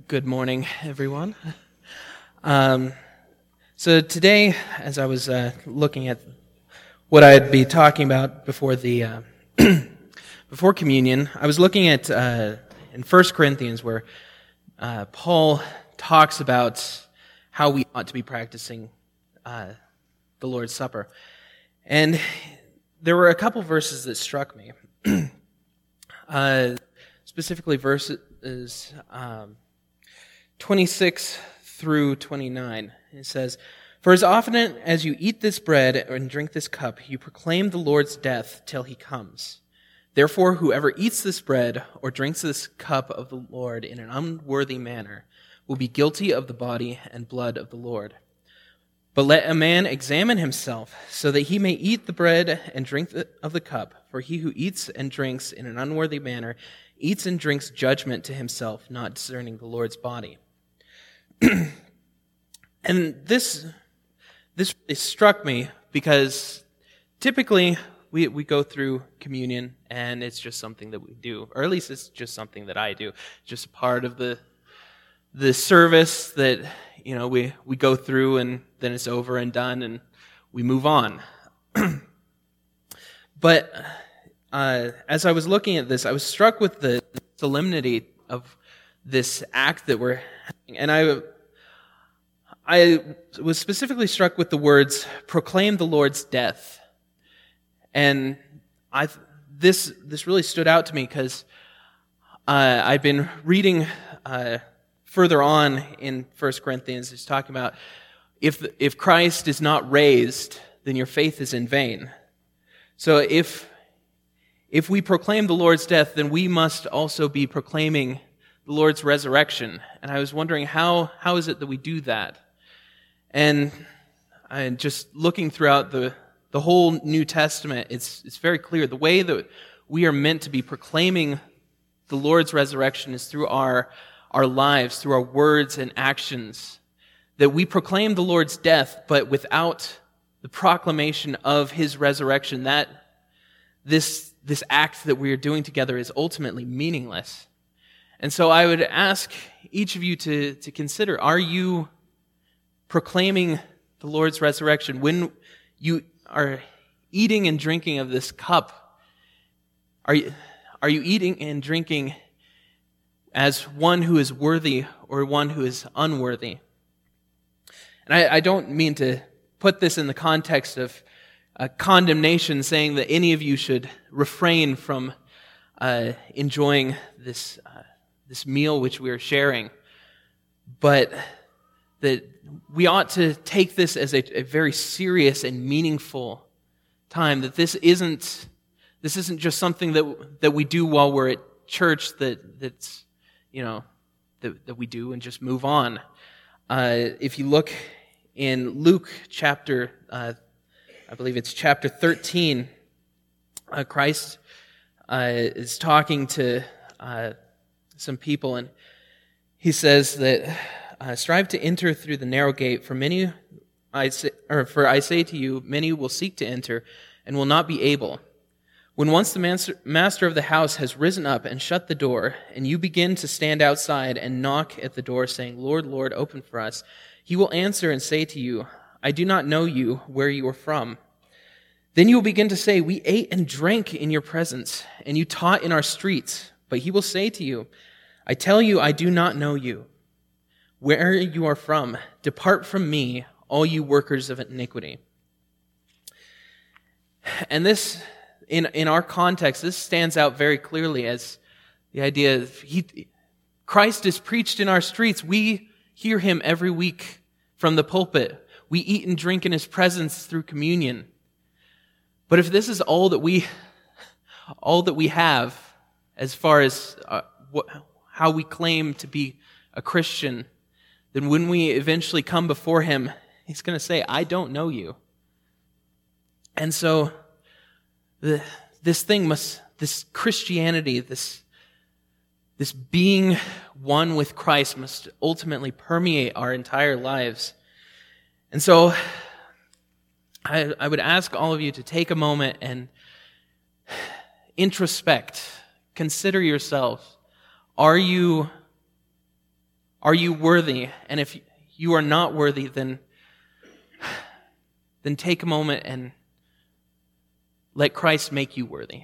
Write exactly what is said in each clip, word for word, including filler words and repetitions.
Good morning, everyone. Um, so today, as I was uh, looking at what I'd be talking about before the uh, before communion, I was looking at uh, in First Corinthians where uh, Paul talks about how we ought to be practicing uh, the Lord's Supper, and there were a couple verses that struck me, uh, specifically verses. Um, twenty-six through twenty-nine. It says, "For as often as you eat this bread and drink this cup, you proclaim the Lord's death till he comes. Therefore, whoever eats this bread or drinks this cup of the Lord in an unworthy manner will be guilty of the body and blood of the Lord. But let a man examine himself, so that he may eat the bread and drink of the cup. For he who eats and drinks in an unworthy manner eats and drinks judgment to himself, not discerning the Lord's body." And this this it struck me because typically we we go through communion and it's just something that we do, or at least it's just something that I do, just a part of the the service that you know we we go through and then it's over and done and we move on. But uh, as I was looking at this, I was struck with the solemnity of this act that we're having, and I. I was specifically struck with the words, "proclaim the Lord's death." And I, this this really stood out to me because uh, I've been reading uh, further on in First Corinthians. It's talking about if if Christ is not raised, then your faith is in vain. So if if we proclaim the Lord's death, then we must also be proclaiming the Lord's resurrection. And I was wondering how how is it that we do that? And I, just looking throughout the, the whole New Testament, it's it's very clear. The way that we are meant to be proclaiming the Lord's resurrection is through our, our lives, through our words and actions. That we proclaim the Lord's death, but without the proclamation of His resurrection, that this, this act that we are doing together is ultimately meaningless. And so I would ask each of you to, to consider, are you proclaiming the Lord's resurrection? When you are eating and drinking of this cup, are you, are you eating and drinking as one who is worthy or one who is unworthy? And I, I don't mean to put this in the context of uh, condemnation, saying that any of you should refrain from uh, enjoying this uh, this meal which we are sharing, but that we ought to take this as a, a very serious and meaningful time. That this isn't this isn't just something that that we do while we're at church. That that's you know that that we do and just move on. Uh, if you look in Luke chapter, uh, I believe it's chapter thirteen, uh, Christ uh, is talking to uh, some people, and he says that. Uh, strive to enter through the narrow gate, for many, I say, or for I say to you, many will seek to enter and will not be able. When once the master, master of the house has risen up and shut the door, and you begin to stand outside and knock at the door, saying, "Lord, Lord, open for us," he will answer and say to you, "I do not know you, where you are from." Then you will begin to say, "We ate and drank in your presence, and you taught in our streets." But he will say to you, "I tell you, I do not know you. Where you are from, depart from me, all you workers of iniquity." And this, in, in our context, this stands out very clearly as the idea of he, Christ is preached in our streets. We hear him every week from the pulpit. We eat and drink in his presence through communion. But if this is all that we, all that we have, as far as uh, what, how we claim to be a Christian, then when we eventually come before him, he's going to say, "I don't know you." And so the, this thing must, this Christianity, this, this being one with Christ must ultimately permeate our entire lives. And so I, I would ask all of you to take a moment and introspect, consider yourselves. Are you Are you worthy? And if you are not worthy, then, then take a moment and let Christ make you worthy.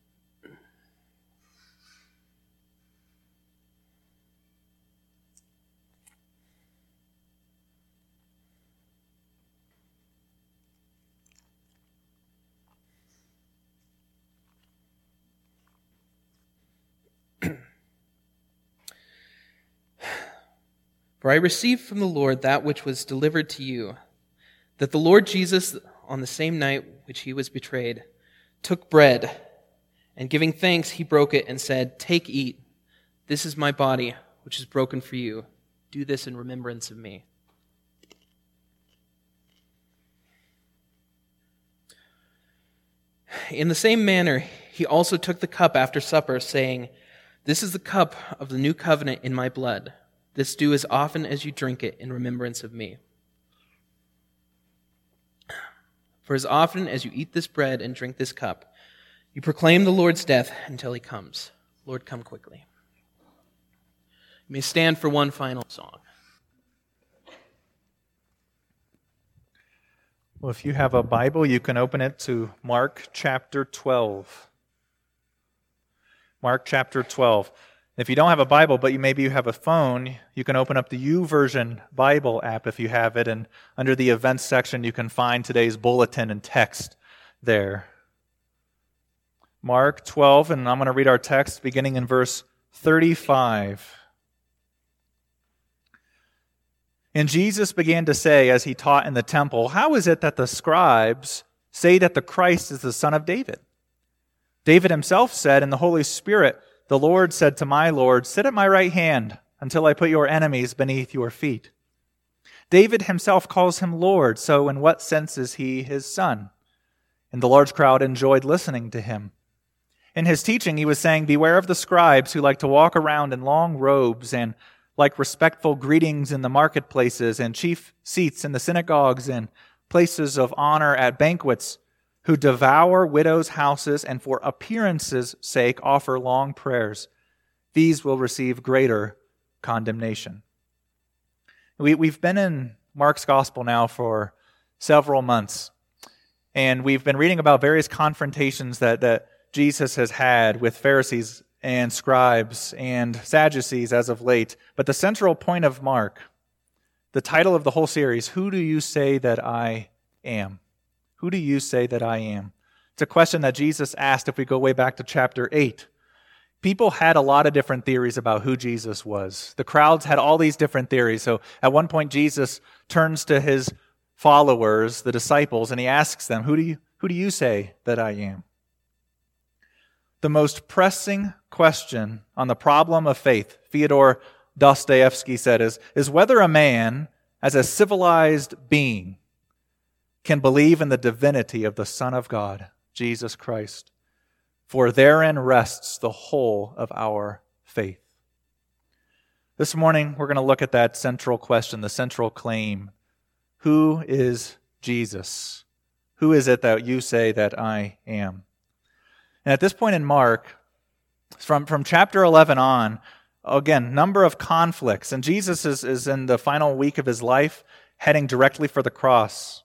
For I received from the Lord that which was delivered to you, that the Lord Jesus, on the same night which he was betrayed, took bread, and giving thanks, he broke it and said, "Take, eat. This is my body, which is broken for you. Do this in remembrance of me." In the same manner, he also took the cup after supper, saying, "This is the cup of the new covenant in my blood. This do as often as you drink it in remembrance of me. For as often as you eat this bread and drink this cup, you proclaim the Lord's death until he comes. Lord, come quickly." You may stand for one final song. Well, if you have a Bible, you can open it to Mark chapter twelve. Mark chapter twelve. If you don't have a Bible, but you maybe you have a phone, you can open up the YouVersion Bible app if you have it, and under the events section you can find today's bulletin and text there. Mark twelve, and I'm going to read our text beginning in verse thirty-five. And Jesus began to say, as he taught in the temple, "How is it that the scribes say that the Christ is the son of David? David himself said in the Holy Spirit, 'The Lord said to my Lord, sit at my right hand until I put your enemies beneath your feet.' David himself calls him Lord, so in what sense is he his son?" And the large crowd enjoyed listening to him. In his teaching, he was saying, "Beware of the scribes who like to walk around in long robes and like respectful greetings in the marketplaces and chief seats in the synagogues and places of honor at banquets, who devour widows' houses and for appearances' sake offer long prayers. These will receive greater condemnation." We, we've been in Mark's gospel now for several months, and we've been reading about various confrontations that, that Jesus has had with Pharisees and scribes and Sadducees as of late. But the central point of Mark, the title of the whole series, "Who do you say that I am?" Who do you say that I am? It's a question that Jesus asked if we go way back to chapter eight. People had a lot of different theories about who Jesus was. The crowds had all these different theories. So at one point, Jesus turns to his followers, the disciples, and he asks them, who do you, who do you say that I am? The most pressing question on the problem of faith, Fyodor Dostoevsky said, is, is whether a man, as a civilized being, can believe in the divinity of the Son of God, Jesus Christ, for therein rests the whole of our faith. This morning, we're going to look at that central question, the central claim. Who is Jesus? Who is it that you say that I am? And at this point in Mark, from, from chapter eleven on, again, number of conflicts, and Jesus is, is in the final week of his life, heading directly for the cross.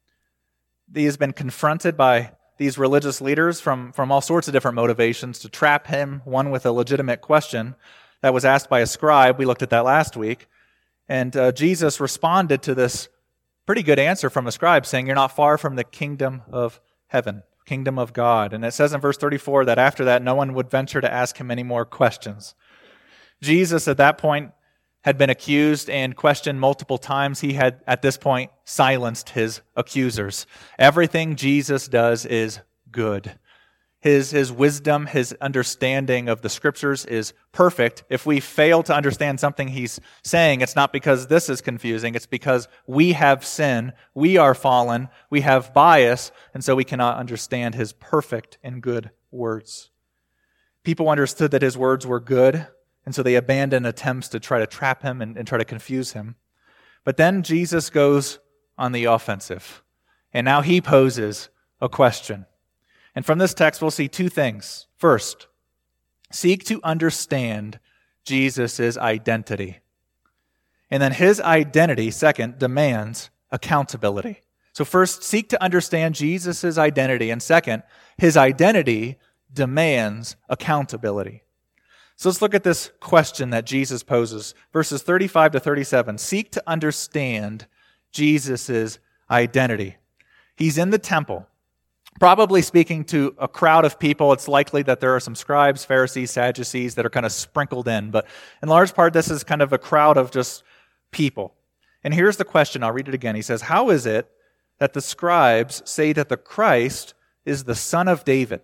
He has been confronted by these religious leaders from, from all sorts of different motivations to trap him, one with a legitimate question that was asked by a scribe. We looked at that last week. And uh, Jesus responded to this pretty good answer from a scribe, saying, "You're not far from the kingdom of heaven, kingdom of God." And it says in verse thirty-four that after that, no one would venture to ask him any more questions. Jesus, at that point, had been accused and questioned multiple times. He had, at this point, silenced his accusers. Everything Jesus does is good. His, his wisdom, his understanding of the Scriptures is perfect. If we fail to understand something he's saying, it's not because this is confusing. It's because we have sin, we are fallen, we have bias, and so we cannot understand his perfect and good words. People understood that his words were good, and so they abandon attempts to try to trap him and, and try to confuse him. But then Jesus goes on the offensive. And now he poses a question. And from this text, we'll see two things. First, seek to understand Jesus' identity. And then his identity, second, demands accountability. So first, seek to understand Jesus' identity. And second, his identity demands accountability. So let's look at this question that Jesus poses. Verses thirty-five to thirty-seven. Seek to understand Jesus' identity. He's in the temple, probably speaking to a crowd of people. It's likely that there are some scribes, Pharisees, Sadducees that are kind of sprinkled in. But in large part, this is kind of a crowd of just people. And here's the question. I'll read it again. He says, how is it that the scribes say that the Christ is the son of David?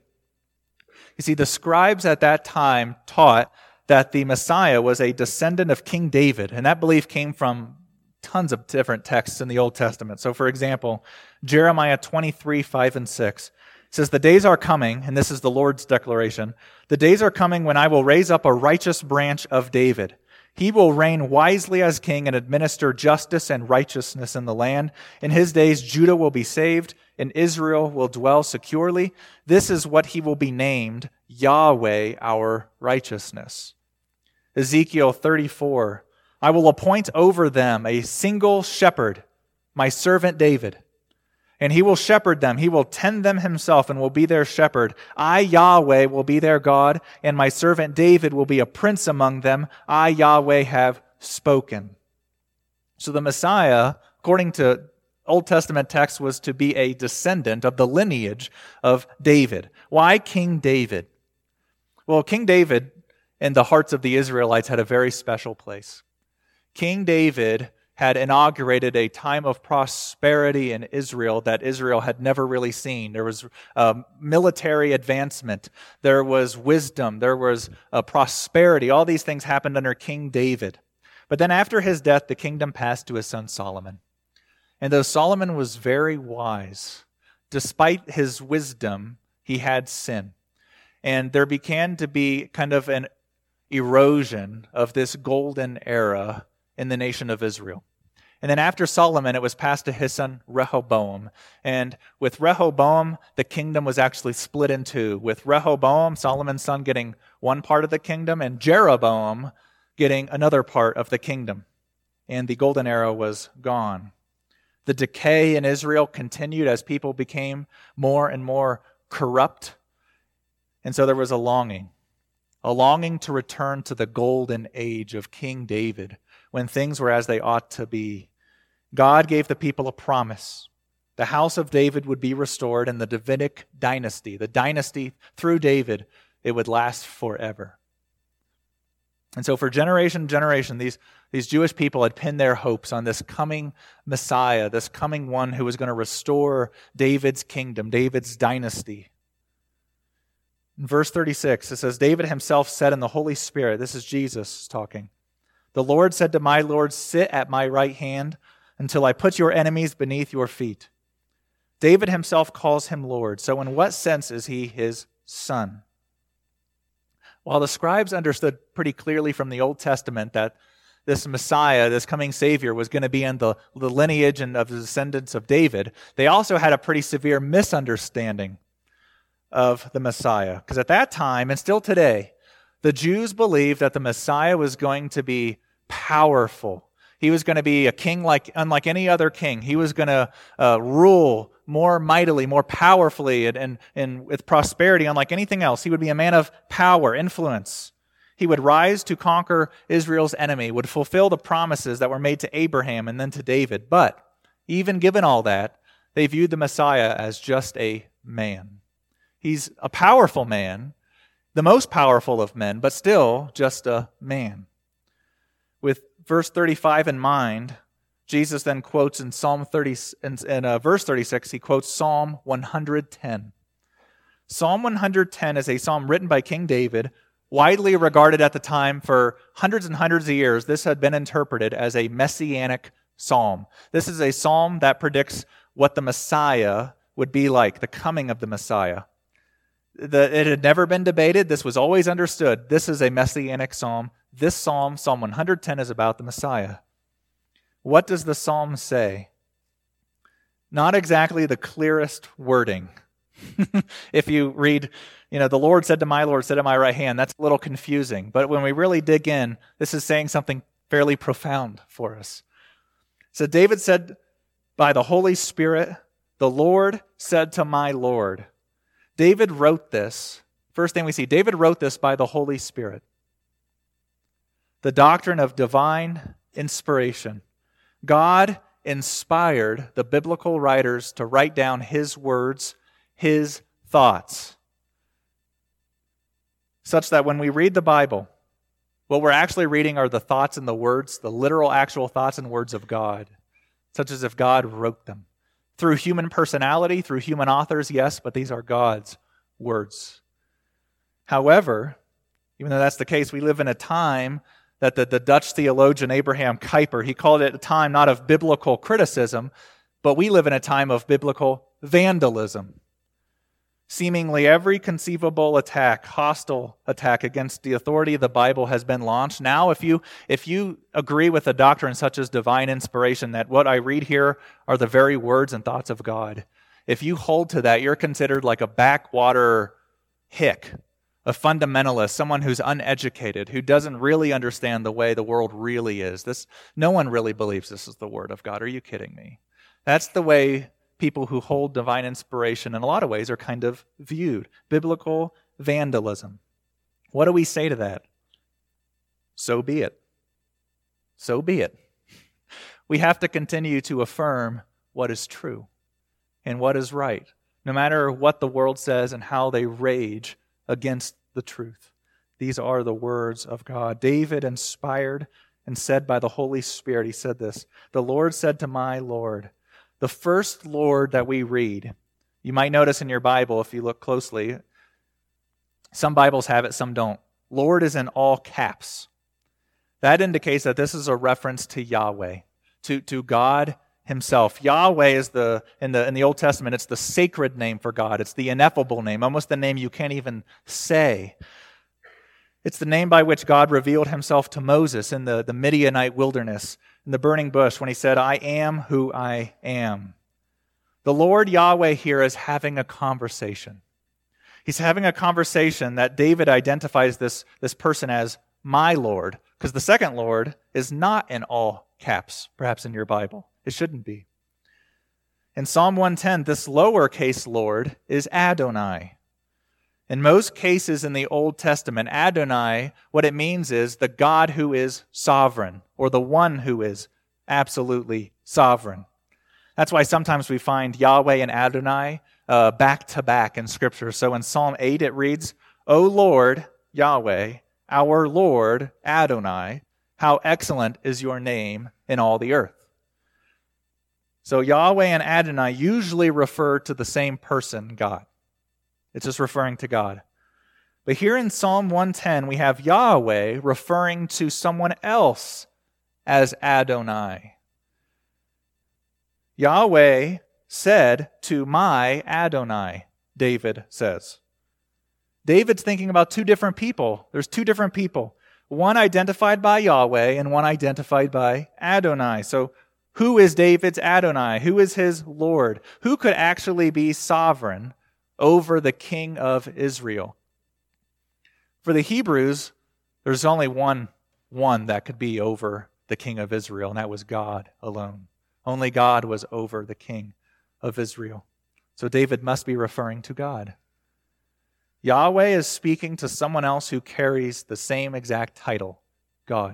You see, the scribes at that time taught that the Messiah was a descendant of King David, and that belief came from tons of different texts in the Old Testament. So, for example, Jeremiah twenty-three, five and six says, the days are coming, and this is the Lord's declaration, the days are coming when I will raise up a righteous branch of David. He will reign wisely as king and administer justice and righteousness in the land. In his days, Judah will be saved, and Israel will dwell securely. This is what he will be named, Yahweh, our righteousness. Ezekiel thirty-four, I will appoint over them a single shepherd, my servant David. And he will shepherd them. He will tend them himself and will be their shepherd. I, Yahweh, will be their God, and my servant David will be a prince among them. I, Yahweh, have spoken. So the Messiah, according to Old Testament text, was to be a descendant of the lineage of David. Why King David? Well, King David in the hearts of the Israelites had a very special place. King David had inaugurated a time of prosperity in Israel that Israel had never really seen. There was um, military advancement. There was wisdom. There was uh, prosperity. All these things happened under King David. But then after his death, the kingdom passed to his son Solomon. And though Solomon was very wise, despite his wisdom, he had sin. And there began to be kind of an erosion of this golden era in the nation of Israel. And then after Solomon, it was passed to his son Rehoboam. And with Rehoboam, the kingdom was actually split in two, with Rehoboam, Solomon's son, getting one part of the kingdom, and Jeroboam getting another part of the kingdom. And the golden era was gone. The decay in Israel continued as people became more and more corrupt. And so there was a longing, a longing to return to the golden age of King David, when things were as they ought to be. God gave the people a promise. The house of David would be restored, and the Davidic dynasty, the dynasty through David, it would last forever. And so for generation to generation, these, these Jewish people had pinned their hopes on this coming Messiah, this coming one who was going to restore David's kingdom, David's dynasty. In verse thirty-six, it says, David himself said in the Holy Spirit, this is Jesus talking, the Lord said to my Lord, sit at my right hand until I put your enemies beneath your feet. David himself calls him Lord. So in what sense is he his son? While the scribes understood pretty clearly from the Old Testament that this Messiah, this coming Savior, was going to be in the, the lineage and of the descendants of David, they also had a pretty severe misunderstanding of the Messiah. Because at that time, and still today, the Jews believed that the Messiah was going to be powerful. He was going to be a king like unlike any other king. He was going to uh, rule more mightily, more powerfully, and, and, and with prosperity unlike anything else. He would be a man of power, influence. He would rise to conquer Israel's enemy, would fulfill the promises that were made to Abraham and then to David. But even given all that, they viewed the Messiah as just a man. He's a powerful man, the most powerful of men, but still just a man. With verse thirty-five in mind, Jesus then quotes in Psalm thirty, in, in uh, verse thirty-six, he quotes Psalm one hundred ten. Psalm one hundred ten is a psalm written by King David, widely regarded at the time for hundreds and hundreds of years. This had been interpreted as a messianic psalm. This is a psalm that predicts what the Messiah would be like, the coming of the Messiah. The, it had never been debated. This was always understood. This is a messianic psalm. This psalm, Psalm one hundred ten, is about the Messiah. What does the psalm say? Not exactly the clearest wording. If you read, you know, the Lord said to my Lord, sit at my right hand, that's a little confusing. But when we really dig in, this is saying something fairly profound for us. So David said, by the Holy Spirit, the Lord said to my Lord. David wrote this. First thing we see, David wrote this by the Holy Spirit. The doctrine of divine inspiration. God inspired the biblical writers to write down his words, his thoughts, such that when we read the Bible, what we're actually reading are the thoughts and the words, the literal actual thoughts and words of God, such as if God wrote them. Through human personality, through human authors, yes, but these are God's words. However, even though that's the case, we live in a time that the, the Dutch theologian Abraham Kuyper, he called it a time not of biblical criticism, but we live in a time of biblical vandalism. Seemingly every conceivable attack, hostile attack against the authority of the Bible has been launched. Now, if you if you agree with a doctrine such as divine inspiration, that what I read here are the very words and thoughts of God, if you hold to that, you're considered like a backwater hick, a fundamentalist, someone who's uneducated, who doesn't really understand the way the world really is. This, no one really believes this is the Word of God. Are you kidding me? That's the way people who hold divine inspiration in a lot of ways are kind of viewed. Biblical vandalism. What do we say to that? So be it. So be it. We have to continue to affirm what is true and what is right, no matter what the world says and how they rage against the truth. These are the words of God. David inspired and said by the Holy Spirit, he said this, the Lord said to my Lord. The first Lord that we read, you might notice in your Bible, if you look closely, some Bibles have it, some don't. Lord is in all caps. That indicates that this is a reference to Yahweh, to, to God himself. Yahweh is the in the in the Old Testament, it's the sacred name for God. It's the ineffable name, almost the name you can't even say. It's the name by which God revealed himself to Moses in the, the Midianite wilderness, in the burning bush, when he said, I am who I am. The Lord Yahweh here is having a conversation. He's having a conversation that David identifies this, this person as my Lord, because the second Lord is not in all caps, perhaps in your Bible. It shouldn't be. In Psalm one ten, this lowercase Lord is Adonai. In most cases in the Old Testament, Adonai, what it means is the God who is sovereign, or the one who is absolutely sovereign. That's why sometimes we find Yahweh and Adonai uh, back to back in Scripture. So in Psalm eight it reads, O Lord, Yahweh, our Lord, Adonai, how excellent is your name in all the earth. So Yahweh and Adonai usually refer to the same person, God. It's just referring to God. But here in Psalm one ten, we have Yahweh referring to someone else as Adonai. Yahweh said to my Adonai, David says. David's thinking about two different people. There's two different people. One identified by Yahweh and one identified by Adonai. So who is David's Adonai? Who is his Lord? Who could actually be sovereign over the king of Israel? For the Hebrews, there's only one one that could be over the king of Israel, and that was God alone. Only God was over the king of Israel. So David must be referring to God. Yahweh is speaking to someone else who carries the same exact title, God.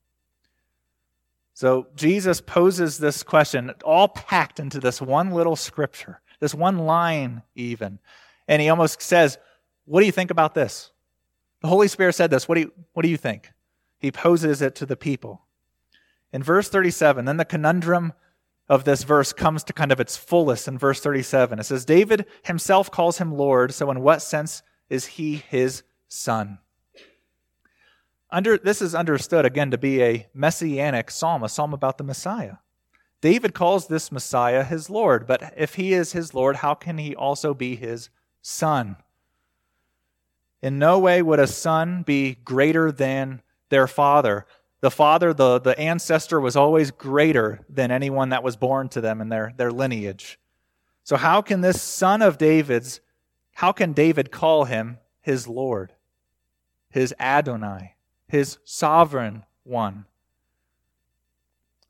So Jesus poses this question, all packed into this one little scripture, this one line even. And he almost says, what do you think about this? The Holy Spirit said this. What do you, what do you think? He poses it to the people. In verse thirty-seven, then the conundrum of this verse comes to kind of its fullest in verse thirty-seven. It says, David himself calls him Lord, so in what sense is he his son? Under, this is understood, again, to be a messianic psalm, a psalm about the Messiah. David calls this Messiah his Lord, but if he is his Lord, how can he also be his son? In no way would a son be greater than their father. The father, the, the ancestor, was always greater than anyone that was born to them in their, their lineage. So how can this son of David's, how can David call him his Lord, his Adonai, his sovereign one?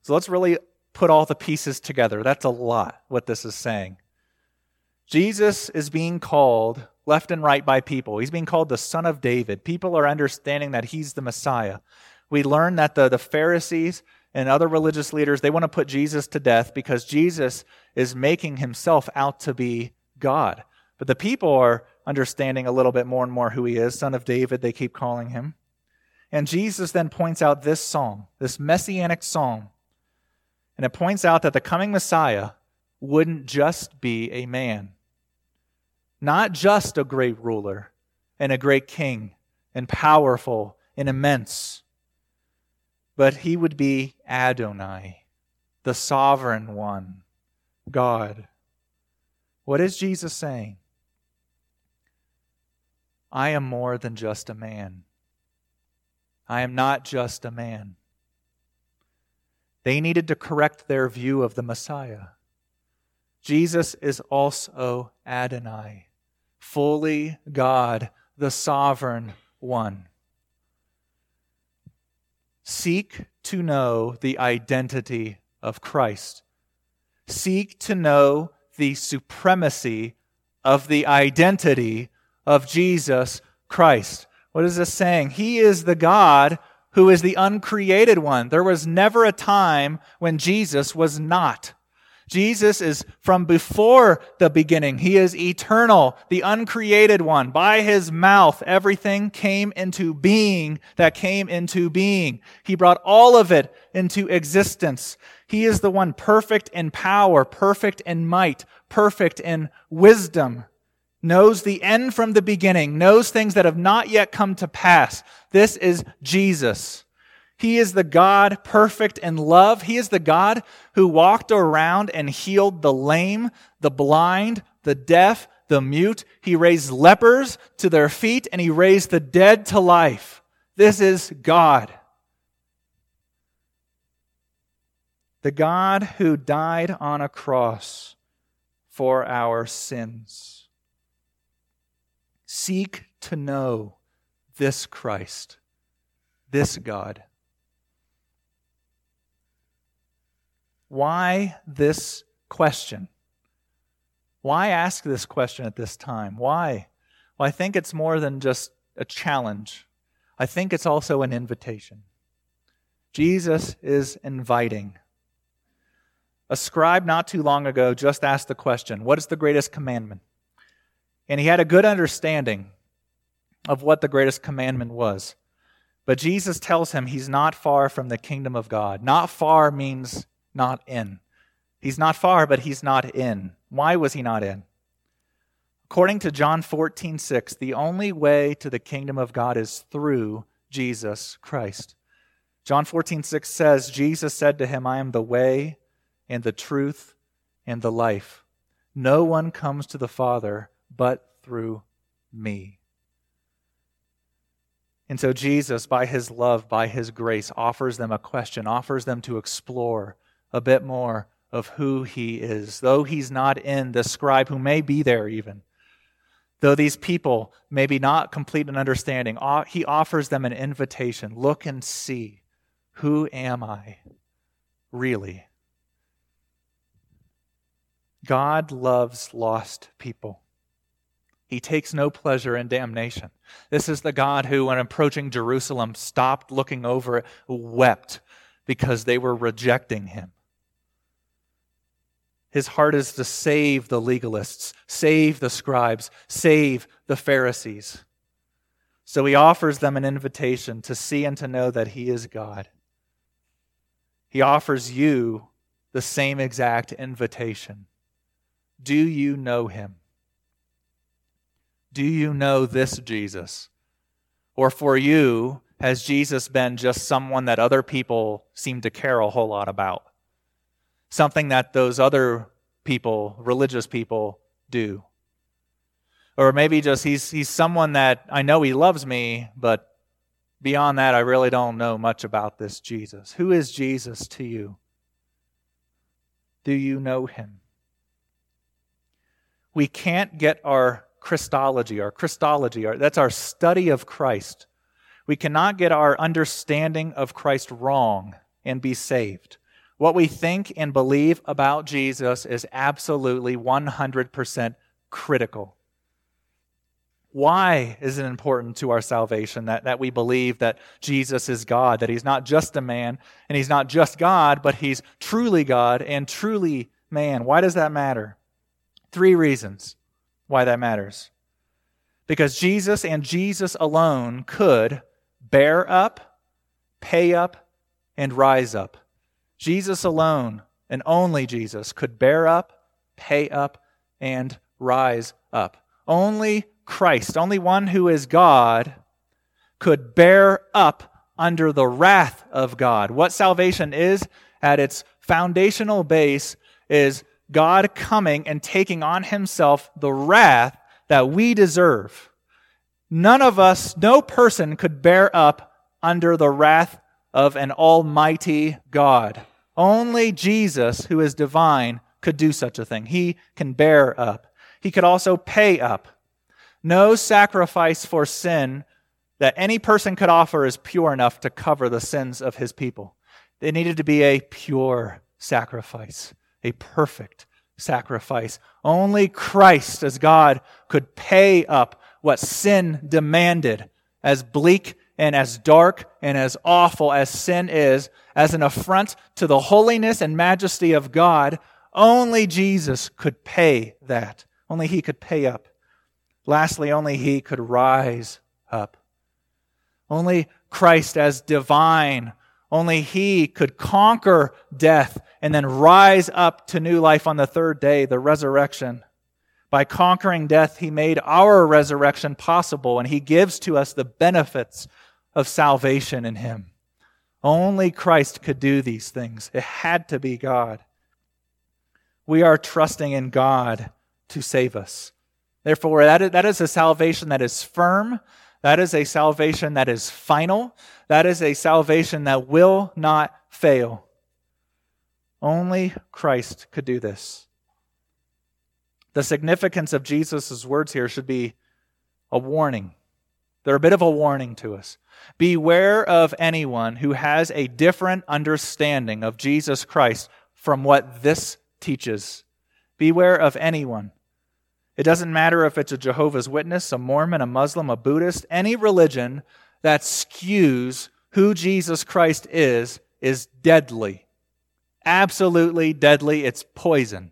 So let's really put all the pieces together. That's a lot, what this is saying. Jesus is being called left and right by people. He's being called the Son of David. People are understanding that he's the Messiah. We learn that the, the Pharisees and other religious leaders, they want to put Jesus to death because Jesus is making himself out to be God. But the people are understanding a little bit more and more who he is, Son of David, they keep calling him. And Jesus then points out this song, this messianic song. And it points out that the coming Messiah wouldn't just be a man. Not just a great ruler and a great king and powerful and immense. But he would be Adonai, the sovereign one, God. What is Jesus saying? I am more than just a man. I am not just a man. They needed to correct their view of the Messiah. Jesus is also Adonai, fully God, the sovereign one. Seek to know the identity of Christ. Seek to know the supremacy of the identity of Jesus Christ. What is this saying? He is the God who is the uncreated one. There was never a time when Jesus was not. Jesus is from before the beginning. He is eternal, the uncreated one. By his mouth, everything came into being that came into being. He brought all of it into existence. He is the one perfect in power, perfect in might, perfect in wisdom. Knows the end from the beginning, knows things that have not yet come to pass. This is Jesus. He is the God perfect in love. He is the God who walked around and healed the lame, the blind, the deaf, the mute. He raised lepers to their feet and he raised the dead to life. This is God. The God who died on a cross for our sins. Seek to know this Christ, this God. Why this question? Why ask this question at this time? Why? Well, I think it's more than just a challenge. I think it's also an invitation. Jesus is inviting. A scribe not too long ago just asked the question, what is the greatest commandment? And he had a good understanding of what the greatest commandment was. But Jesus tells him he's not far from the kingdom of God. Not far means not in. He's not far, but he's not in. Why was he not in? According to John fourteen six, the only way to the kingdom of God is through Jesus Christ. John fourteen six says, Jesus said to him, I am the way and the truth and the life. No one comes to the Father but through me. And so Jesus, by his love, by his grace, offers them a question, offers them to explore a bit more of who he is. Though he's not in, the scribe who may be there even, though these people may be not complete in understanding, he offers them an invitation. Look and see, who am I really? God loves lost people. He takes no pleasure in damnation. This is the God who, when approaching Jerusalem, stopped looking over it, wept because they were rejecting him. His heart is to save the legalists, save the scribes, save the Pharisees. So he offers them an invitation to see and to know that he is God. He offers you the same exact invitation. Do you know him? Do you know this Jesus? Or for you, has Jesus been just someone that other people seem to care a whole lot about? Something that those other people, religious people, do? Or maybe just he's he's someone that I know he loves me, but beyond that, I really don't know much about this Jesus. Who is Jesus to you? Do you know him? We can't get our Christology, our Christology, our, that's our study of Christ. We cannot get our understanding of Christ wrong and be saved. What we think and believe about Jesus is absolutely one hundred percent critical. Why is it important to our salvation that, that we believe that Jesus is God, that he's not just a man and he's not just God, but he's truly God and truly man? Why does that matter? Three reasons why that matters. Because Jesus and Jesus alone could bear up, pay up, and rise up. Jesus alone, and only Jesus, could bear up, pay up, and rise up. Only Christ, only one who is God, could bear up under the wrath of God. What salvation is at its foundational base is God coming and taking on himself the wrath that we deserve. None of us, no person could bear up under the wrath of an almighty God. Only Jesus, who is divine, could do such a thing. He can bear up. He could also pay up. No sacrifice for sin that any person could offer is pure enough to cover the sins of his people. It needed to be a pure sacrifice, a perfect sacrifice. Only Christ, as God, could pay up what sin demanded, as bleak and as dark and as awful as sin is, as an affront to the holiness and majesty of God. Only Jesus could pay that. Only he could pay up. Lastly, only he could rise up. Only Christ as divine, only he could conquer death and then rise up to new life on the third day, the resurrection. By conquering death, he made our resurrection possible, and he gives to us the benefits of salvation in him. Only Christ could do these things. It had to be God. We are trusting in God to save us. Therefore, that is, that is a salvation that is firm. That is a salvation that is final. That is a salvation that will not fail. Only Christ could do this. The significance of Jesus' words here should be a warning. They're a bit of a warning to us. Beware of anyone who has a different understanding of Jesus Christ from what this teaches. Beware of anyone. It doesn't matter if it's a Jehovah's Witness, a Mormon, a Muslim, a Buddhist, any religion that skews who Jesus Christ is, is deadly. Absolutely deadly. It's poison.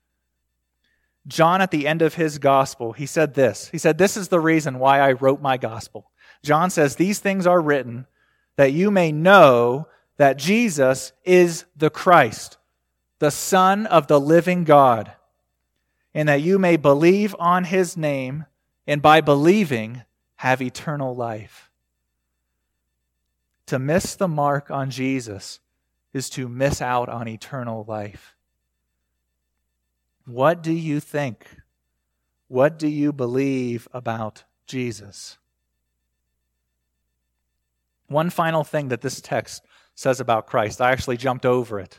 John, at the end of his gospel, he said this. He said, "This is the reason why I wrote my gospel." John says, "These things are written that you may know that Jesus is the Christ, the Son of the living God, and that you may believe on his name, and by believing have eternal life." To miss the mark on Jesus is to miss out on eternal life. What do you think? What do you believe about Jesus? One final thing that this text says about Christ. I actually jumped over it.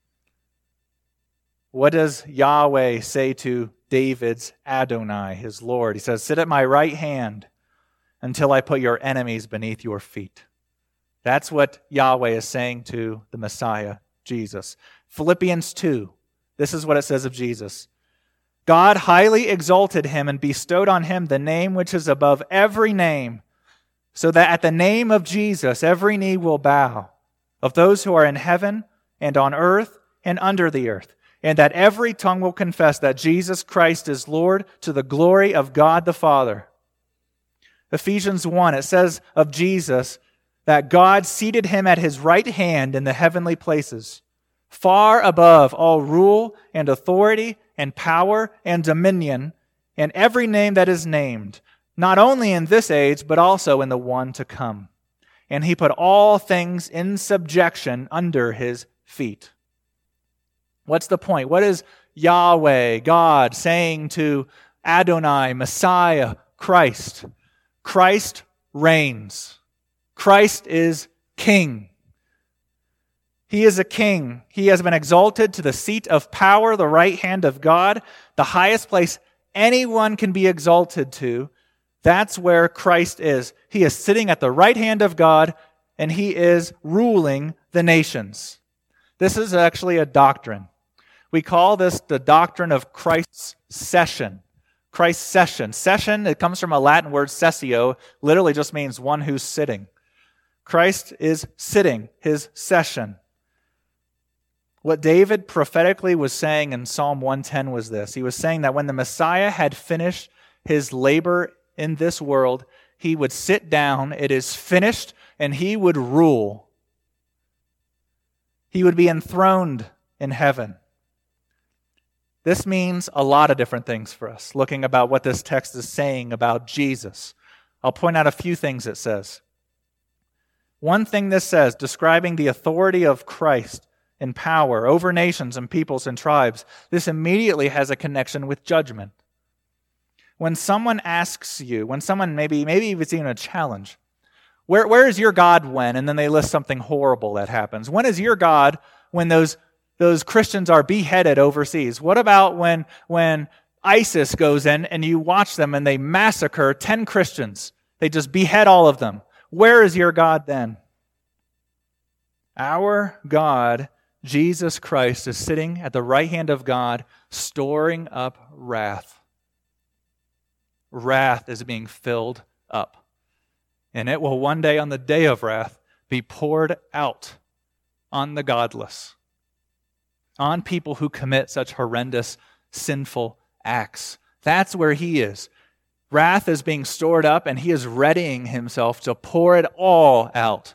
What does Yahweh say to David's Adonai, his Lord? He says, "Sit at my right hand until I put your enemies beneath your feet." That's what Yahweh is saying to the Messiah, Jesus. Philippians two, this is what it says of Jesus. "God highly exalted him and bestowed on him the name which is above every name, so that at the name of Jesus every knee will bow, of those who are in heaven and on earth and under the earth, and that every tongue will confess that Jesus Christ is Lord, to the glory of God the Father." Ephesians one, it says of Jesus that God seated him at his right hand in the heavenly places, far above all rule and authority and power and dominion, and every name that is named, not only in this age, but also in the one to come. And he put all things in subjection under his feet. What's the point? What is Yahweh, God, saying to Adonai, Messiah, Christ? Christ reigns. Christ is king. He is a king. He has been exalted to the seat of power, the right hand of God, the highest place anyone can be exalted to. That's where Christ is. He is sitting at the right hand of God, and he is ruling the nations. This is actually a doctrine. We call this the doctrine of Christ's session. Christ's session. Session, it comes from a Latin word sessio, literally just means one who's sitting. Christ is sitting, his session. What David prophetically was saying in Psalm one ten was this. He was saying that when the Messiah had finished his labor in this world, he would sit down, it is finished, and he would rule. He would be enthroned in heaven. This means a lot of different things for us, looking about what this text is saying about Jesus. I'll point out a few things it says. One thing this says, describing the authority of Christ in power over nations and peoples and tribes, this immediately has a connection with judgment. When someone asks you, when someone maybe, maybe it's even a challenge, where, where is your God when? And then they list something horrible that happens. When is your God when those, those Christians are beheaded overseas? What about when, when ISIS goes in and you watch them and they massacre ten Christians? They just behead all of them. Where is your God then? Our God, Jesus Christ, is sitting at the right hand of God, storing up wrath. Wrath is being filled up. And it will one day, on the day of wrath, be poured out on the godless, on people who commit such horrendous, sinful acts. That's where he is. Wrath is being stored up, and he is readying himself to pour it all out.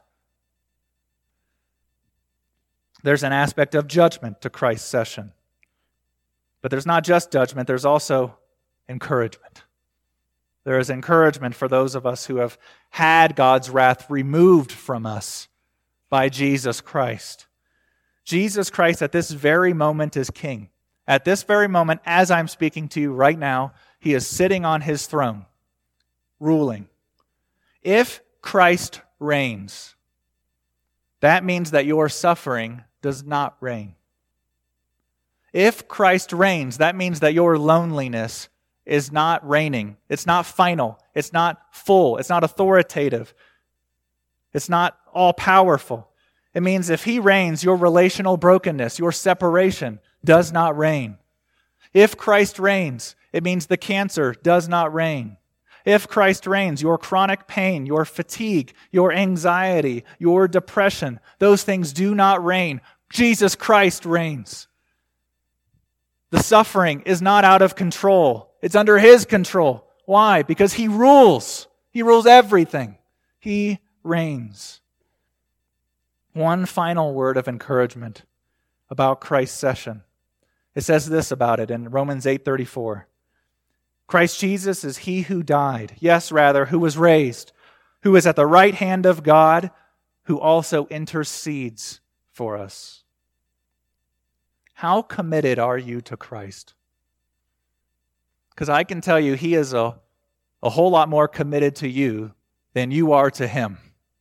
There's an aspect of judgment to Christ's session. But there's not just judgment, there's also encouragement. There is encouragement for those of us who have had God's wrath removed from us by Jesus Christ. Jesus Christ at this very moment is king. At this very moment, as I'm speaking to you right now, he is sitting on his throne, ruling. If Christ reigns, that means that your suffering does not reign. If Christ reigns, that means that your loneliness is not reigning. It's not final. It's not full. It's not authoritative. It's not all-powerful. It means if he reigns, your relational brokenness, your separation does not reign. If Christ reigns, it means the cancer does not reign. If Christ reigns, your chronic pain, your fatigue, your anxiety, your depression, those things do not reign. Jesus Christ reigns. The suffering is not out of control. It's under his control. Why? Because he rules. He rules everything. He reigns. One final word of encouragement about Christ's session. It says this about it in Romans eight thirty-four. Christ Jesus is he who died, yes, rather, who was raised, who is at the right hand of God, who also intercedes for us. How committed are you to Christ? Because I can tell you, he is a, a whole lot more committed to you than you are to him.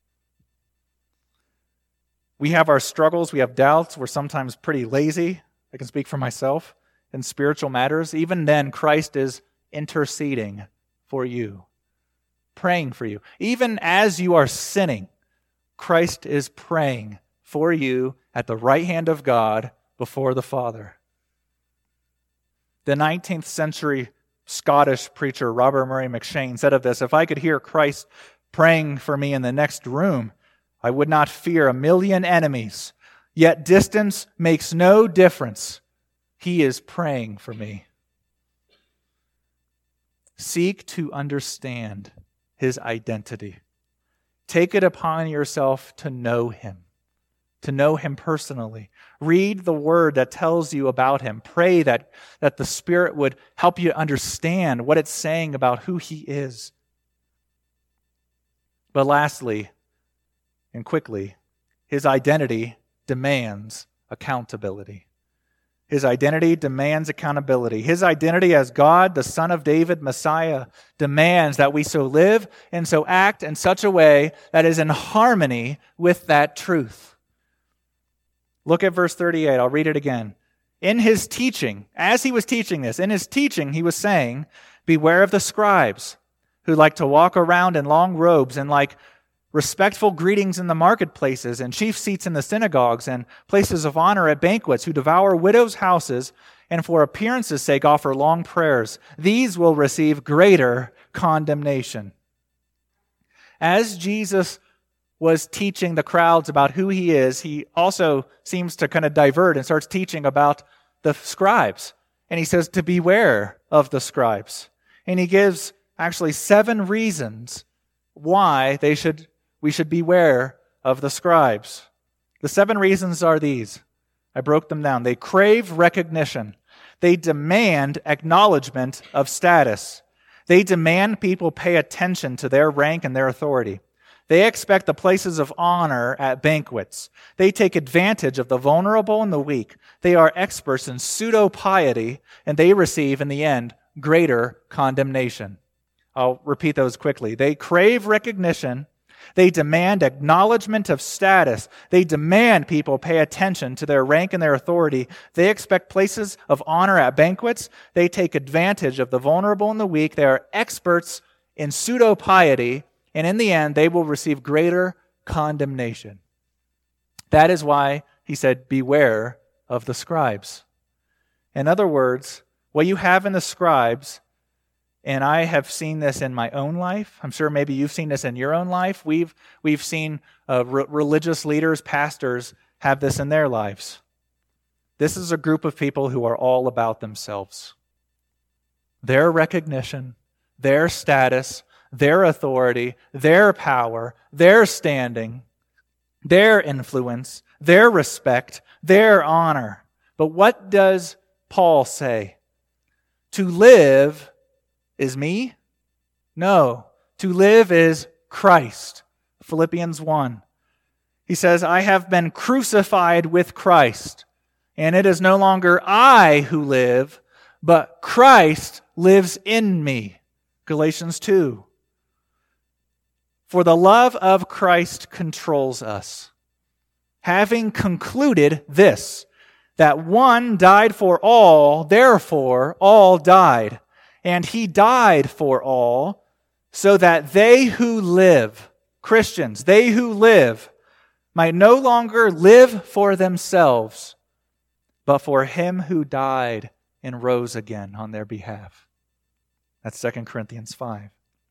We have our struggles, we have doubts, we're sometimes pretty lazy. I can speak for myself in spiritual matters. Even then, Christ is interceding for you, praying for you. Even as you are sinning, Christ is praying for you at the right hand of God before the Father. The nineteenth century Scottish preacher Robert Murray McCheyne said of this, "If I could hear Christ praying for me in the next room, I would not fear a million enemies. Yet distance makes no difference. He is praying for me." Seek to understand his identity. Take it upon yourself to know him, to know him personally. Read the word that tells you about him. Pray that, that the Spirit would help you understand what it's saying about who he is. But lastly, and quickly, his identity demands accountability. His identity demands accountability. His identity as God, the Son of David, Messiah, demands that we so live and so act in such a way that is in harmony with that truth. Look at verse thirty-eight. I'll read it again. In his teaching, as he was teaching this, in his teaching he was saying, "Beware of the scribes who like to walk around in long robes and like respectful greetings in the marketplaces, and chief seats in the synagogues, and places of honor at banquets, who devour widows' houses, and for appearance's sake offer long prayers. These will receive greater condemnation. As Jesus was teaching the crowds about who he is, he also seems to kind of divert and starts teaching about the scribes. And he says to beware of the scribes. And he gives actually seven reasons why they should we should beware of the scribes. The seven reasons are these. I broke them down. They crave recognition. They demand acknowledgement of status. They demand people pay attention to their rank and their authority. They expect the places of honor at banquets. They take advantage of the vulnerable and the weak. They are experts in pseudo-piety, and they receive, in the end, greater condemnation. I'll repeat those quickly. They crave recognition. They demand acknowledgement of status. They demand people pay attention to their rank and their authority. They expect places of honor at banquets. They take advantage of the vulnerable and the weak. They are experts in pseudo-piety, and in the end, they will receive greater condemnation. That is why he said, beware of the scribes. In other words, what you have in the scribes, and I have seen this in my own life. I'm sure maybe you've seen this in your own life. We've we've seen uh, re- religious leaders, pastors, have this in their lives. This is a group of people who are all about themselves. Their recognition, their status, their authority, their power, their standing, their influence, their respect, their honor. But what does Paul say? To live is me? No. To live is Christ. Philippians one. He says, I have been crucified with Christ, and it is no longer I who live, but Christ lives in me. Galatians two. For the love of Christ controls us, having concluded this, that one died for all, therefore all died. And he died for all, so that they who live, Christians, they who live, might no longer live for themselves, but for him who died and rose again on their behalf. That's Second Corinthians five.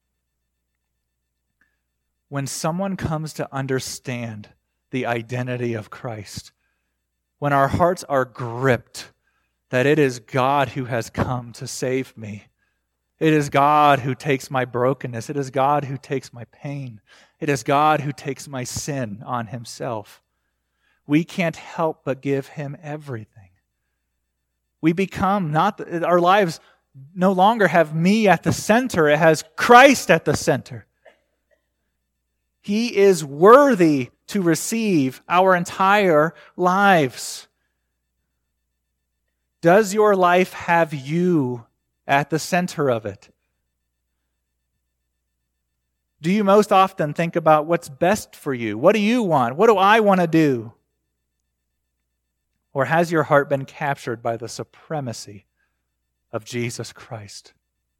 When someone comes to understand the identity of Christ, when our hearts are gripped that it is God who has come to save me, it is God who takes my brokenness. It is God who takes my pain. It is God who takes my sin on himself. We can't help but give him everything. We become not, our lives no longer have me at the center. It has Christ at the center. He is worthy to receive our entire lives. Does your life have you at the center of it? Do you most often think about what's best for you? What do you want? What do I want to do? Or has your heart been captured by the supremacy of Jesus Christ?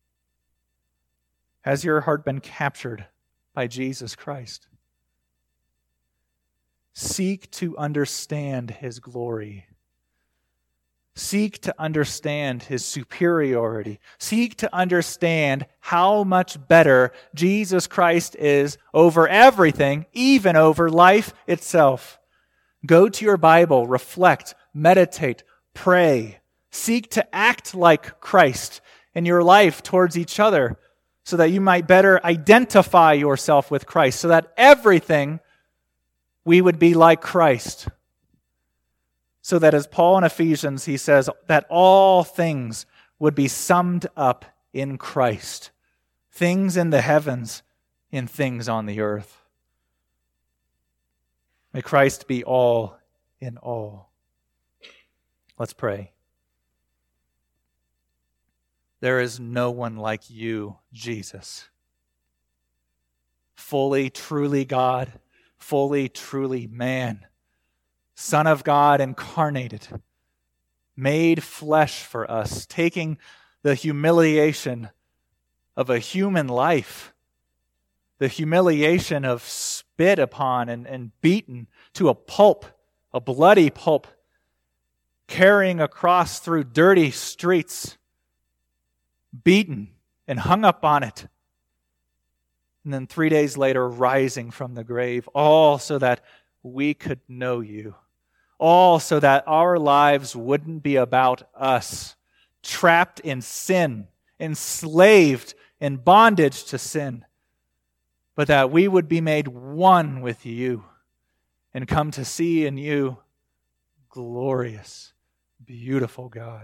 Has your heart been captured by Jesus Christ? Seek to understand his glory. Seek to understand his superiority. Seek to understand how much better Jesus Christ is over everything, even over life itself. Go to your Bible, reflect, meditate, pray. Seek to act like Christ in your life towards each other so that you might better identify yourself with Christ, so that everything we would be like Christ. So that as Paul in Ephesians, he says that all things would be summed up in Christ. Things in the heavens and things on the earth. May Christ be all in all. Let's pray. There is no one like you, Jesus. Fully, truly God, fully, truly man. Son of God incarnated, made flesh for us, taking the humiliation of a human life, the humiliation of spit upon and, and beaten to a pulp, a bloody pulp, carrying across through dirty streets, beaten and hung up on it. And then three days later, rising from the grave, all so that we could know you. All so that our lives wouldn't be about us, trapped in sin, enslaved in bondage to sin, but that we would be made one with you and come to see in you glorious, beautiful God.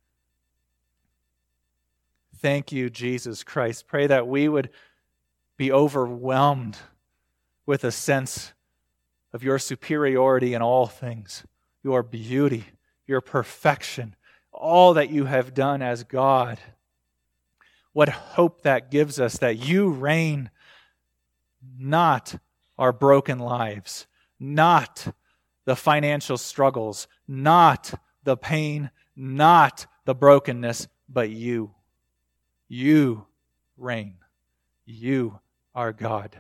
Thank you, Jesus Christ. Pray that we would be overwhelmed with a sense of your superiority in all things, your beauty, your perfection, all that you have done as God. What hope that gives us that you reign, not our broken lives, not the financial struggles, not the pain, not the brokenness, but you. You reign. You are God.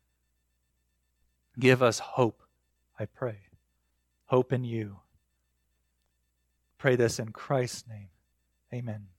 Give us hope, I pray. Hope in you. Pray this in Christ's name. Amen.